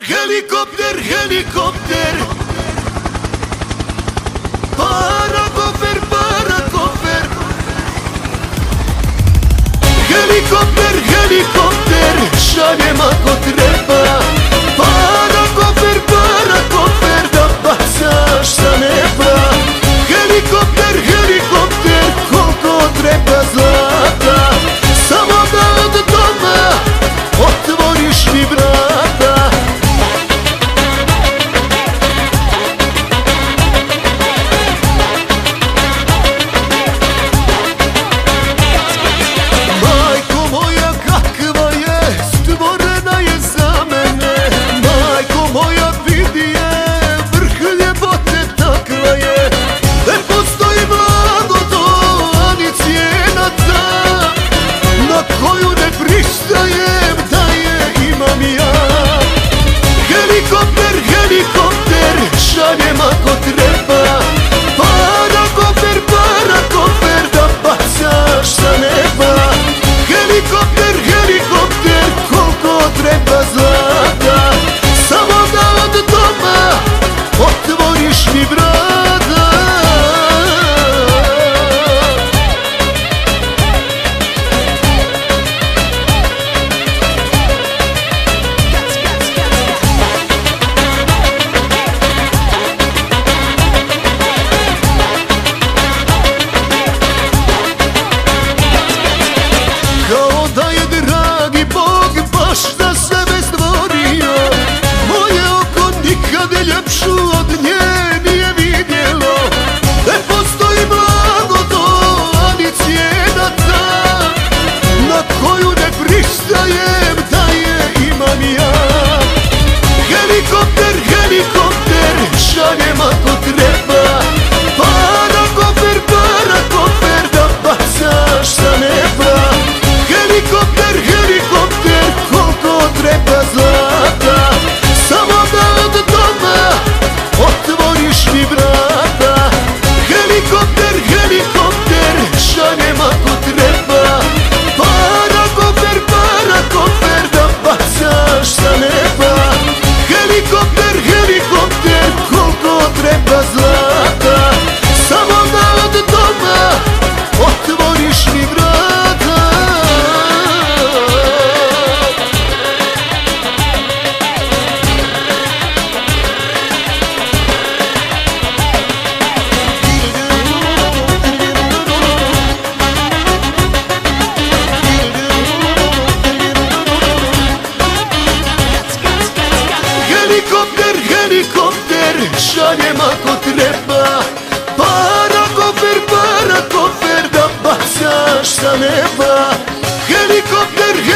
Helikopter, helikopter, parakofer, parakofer. Helikopter, helikopter, šaljem ako treba. Parakofer, parakofer, da bacaš sa neba. Helikopter, helikopter, koliko treba zlata, samo da od doma otvoriš mi vrata. Majko moja kakva je, stvorena je za mene. Majko moja vidi je, vrh ljepote takva je. Ne postoji blagoto, ani cijena ta, na koju ne pristajem da je imam ja. Helikopter, helikopter, šaljem ako treba. Parakofer, parakofer, da bacaš sa neba. Helikopter, helikopter, koliko treba zlata, samo da od doma otvoriš mi vrata. Kao da je dragi Bog baš za sebe stvorio, moje oko nikad ljepšu od nje nije vidjelo. Ne postoji blagoto, ani cijena ta, na koju ne pristajem da je imam ja. Helikopter, helikopter, šaljem ako treba. Parakofer, parakofer, da bacaš sa neba. Helikopter, helikopter, koliko treba zlata, samo da od doma otvoriš mi vrata. Helikopter, helikopter, šaljem ako treba. Parakofer, parakofer, da bacaš sa neba. Helikopter, helikopter, koliko treba zlata, samo da od doma otvoriš mi vrata. Helikopter, helikopter, šaljem ako treba. Parakofer, parakofer, da bacaš sa neba. Helikopter,